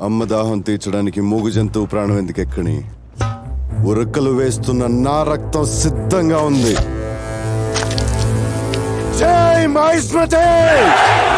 అమ్మ దాహం తీర్చడానికి మూగు జంతువు ప్రాణం ఎందుకెక్కని? ఉరకలు వేస్తున్న నా రక్తం సిద్ధంగా ఉంది. జై మహిస్మతి!